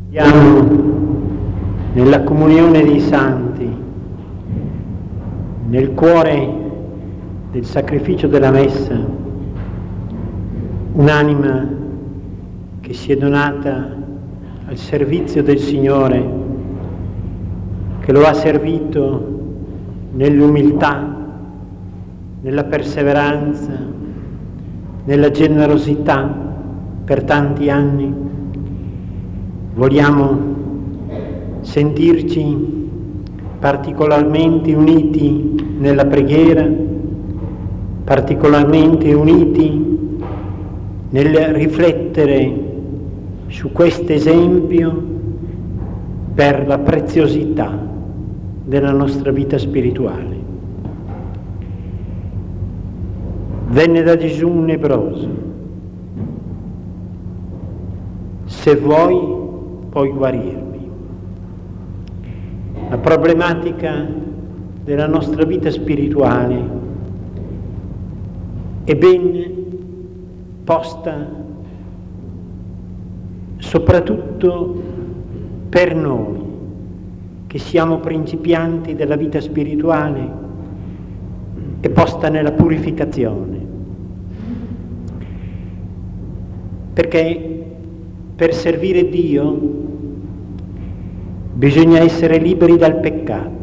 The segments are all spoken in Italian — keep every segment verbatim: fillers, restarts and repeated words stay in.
Siamo nella comunione dei santi, nel cuore del sacrificio della messa, un'anima che si è donata al servizio del Signore, che lo ha servito nell'umiltà, nella perseveranza, nella generosità per tanti anni. Vogliamo sentirci particolarmente uniti nella preghiera, particolarmente uniti nel riflettere su questo esempio per la preziosità della nostra vita spirituale. Venne da Gesù un lebbroso: se vuoi puoi guarirmi. La problematica della nostra vita spirituale è ben posta soprattutto per noi che siamo principianti della vita spirituale, è posta nella purificazione, perché per servire Dio bisogna essere liberi dal peccato.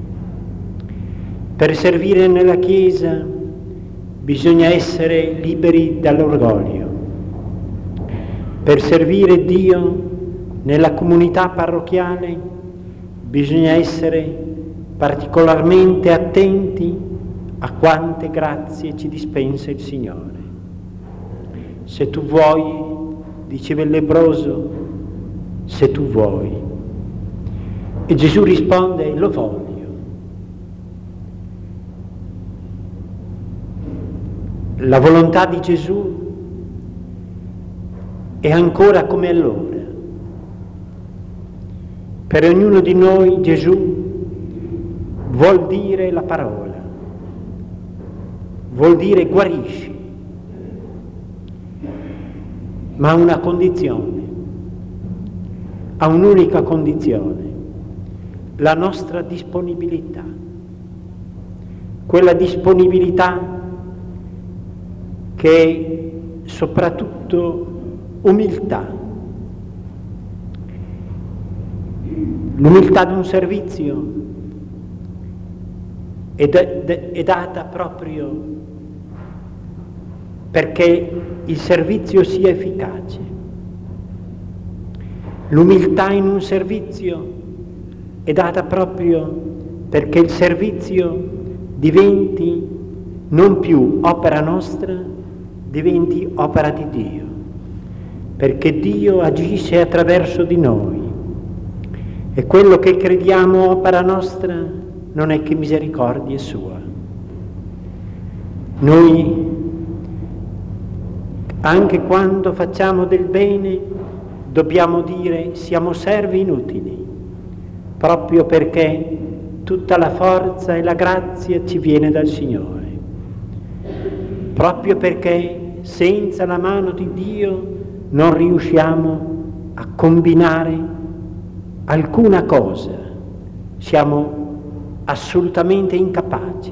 Per servire nella Chiesa bisogna essere liberi dall'orgoglio. Per servire Dio nella comunità parrocchiale bisogna essere particolarmente attenti a quante grazie ci dispensa il Signore. Se tu vuoi, diceva il lebbroso, se tu vuoi. E Gesù risponde: lo voglio. La volontà di Gesù è ancora come allora. Per ognuno di noi Gesù vuol dire la parola, vuol dire guarisci, ma ha una condizione, ha un'unica condizione: la nostra disponibilità, quella disponibilità che è soprattutto umiltà, l'umiltà di un servizio è, d- d- è data proprio perché il servizio sia efficace. L'umiltà in un servizio è data proprio perché il servizio diventi non più opera nostra, diventi opera di Dio, perché Dio agisce attraverso di noi e quello che crediamo opera nostra non è che misericordia sua. Noi, anche quando facciamo del bene, dobbiamo dire siamo servi inutili, proprio perché tutta la forza e la grazia ci viene dal Signore, proprio perché senza la mano di Dio non riusciamo a combinare alcuna cosa, siamo assolutamente incapaci.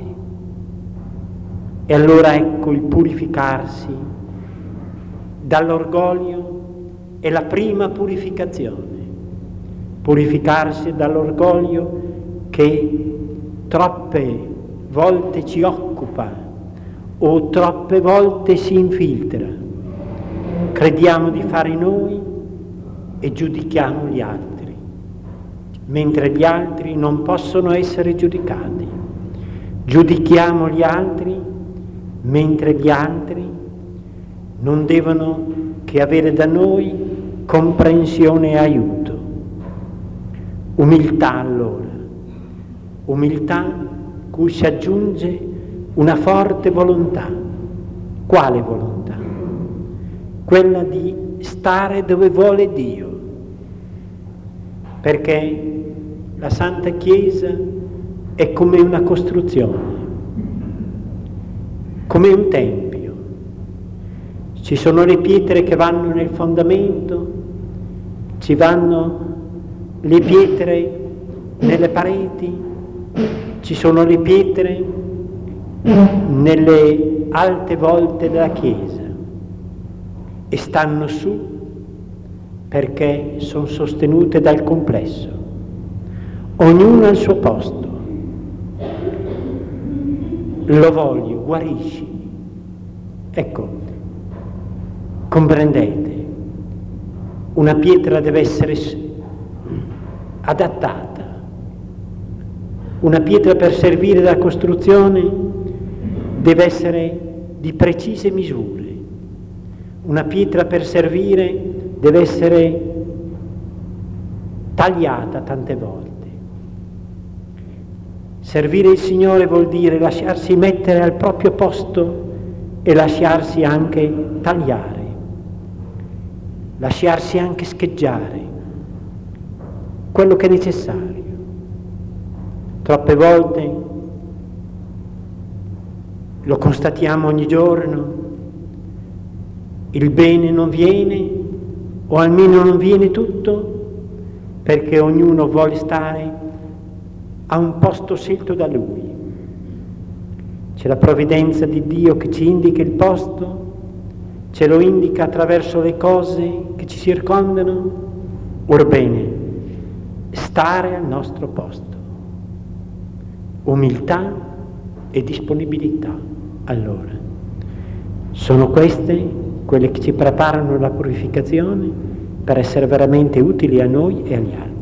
E allora ecco, il purificarsi dall'orgoglio è la prima purificazione. Purificarsi dall'orgoglio che troppe volte ci occupa o troppe volte si infiltra. Crediamo di fare noi e giudichiamo gli altri, mentre gli altri non possono essere giudicati. Giudichiamo gli altri mentre gli altri non devono che avere da noi comprensione e aiuto. Umiltà allora, umiltà cui si aggiunge una forte volontà. Quale volontà? Quella di stare dove vuole Dio, perché la Santa Chiesa è come una costruzione, come un tempio. Ci sono le pietre che vanno nel fondamento, ci vanno le pietre nelle pareti, ci sono le pietre nelle alte volte della chiesa e stanno su perché sono sostenute dal complesso, ognuno al suo posto. Lo voglio, guarisci. Ecco, comprendete, una pietra deve essere adattata. Una pietra per servire da costruzione deve essere di precise misure. Una pietra per servire deve essere tagliata tante volte. Servire il Signore vuol dire lasciarsi mettere al proprio posto e lasciarsi anche tagliare, lasciarsi anche scheggiare, quello che è necessario. Troppe volte lo constatiamo ogni giorno, il bene non viene, o almeno non viene tutto, perché ognuno vuole stare a un posto scelto da Lui. C'è la provvidenza di Dio che ci indica il posto, ce lo indica attraverso le cose che ci circondano. Orbene, stare al nostro posto. Umiltà e disponibilità. Allora, sono queste quelle che ci preparano alla purificazione per essere veramente utili a noi e agli altri.